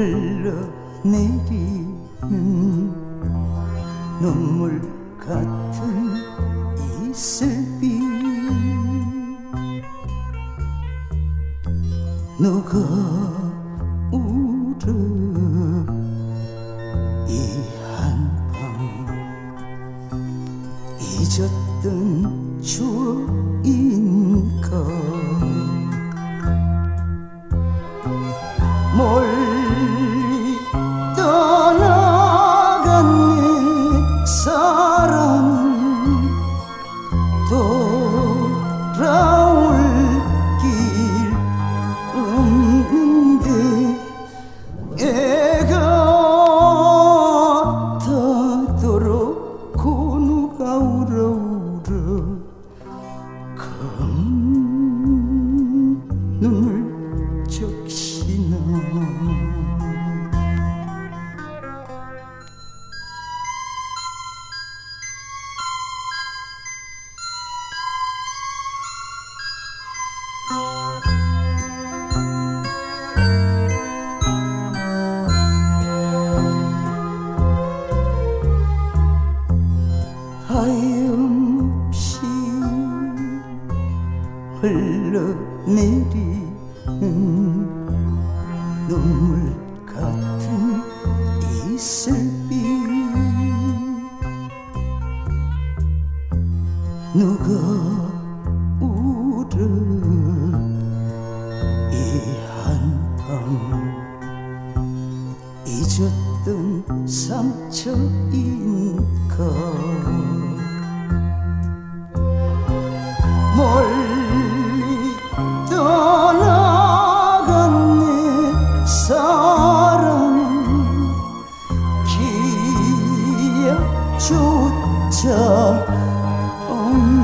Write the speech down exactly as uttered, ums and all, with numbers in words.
흘러내리는 눈물 같은 이슬비 누가 울어 이 한밤 잊었던 추억인가 멀리 떠나간 내 사랑 돌아올 길 없는데 애가 타도록 고 누가 울어 울어 금 눈물 적시나 하염없이 흘러내리는 눈물 같은 이슬비 누가 울어 이 한밤 잊었던 상처인가 멀리 떠나간 내 사랑 기억조차 없는